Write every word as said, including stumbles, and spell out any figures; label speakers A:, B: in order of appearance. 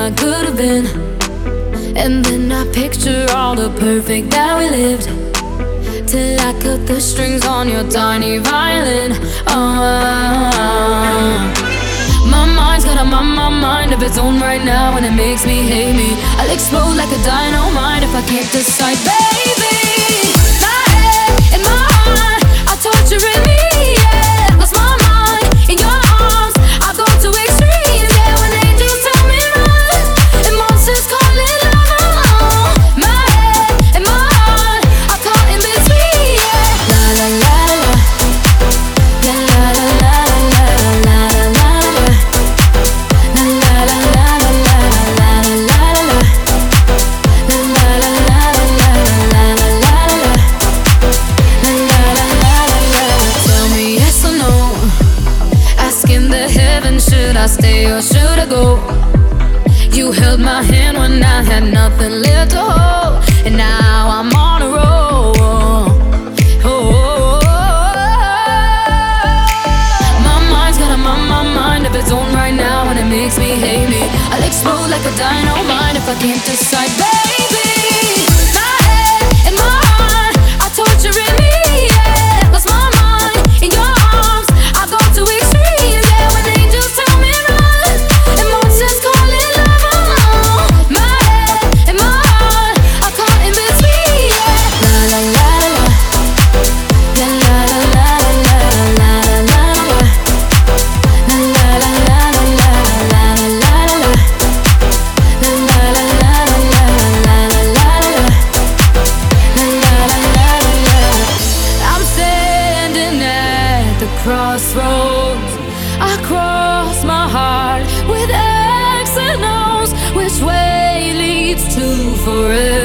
A: I could have been. And then I picture all the perfect that we lived, till I cut the strings on your tiny violin. uh, My mind's got a my, my mind of its own right now, and it makes me hate me. I'll explode like a dynamite if I can't decide, baby. My head and my heart are torturing me, yeah. Lost my mind in your arms, I go to extremes, yeah. When angels tell me run and monsters call it love. My head and my heart are caught in between, yeah. La la la la, la la la la la la la la. Should I stay or should I go? You held my hand when I had nothing left to hold, and now I'm on a roll. Oh, my mind's got a my, my mind of its own right now, and it makes me hate me. I'll explode like a dynamite if I can't decide, baby. My head and my heart are torturing me, yeah. Lost my mind in your arms, I go to extremes, yeah. When angels tell me run and monsters call it love. My head and my heart are caught in between, yeah. La la la la, la la la la la la la la, la la la la la la la la, la la la la la la la. I'm standing at the crossroads. I cross my heart with X and O's. Which way leads to forever?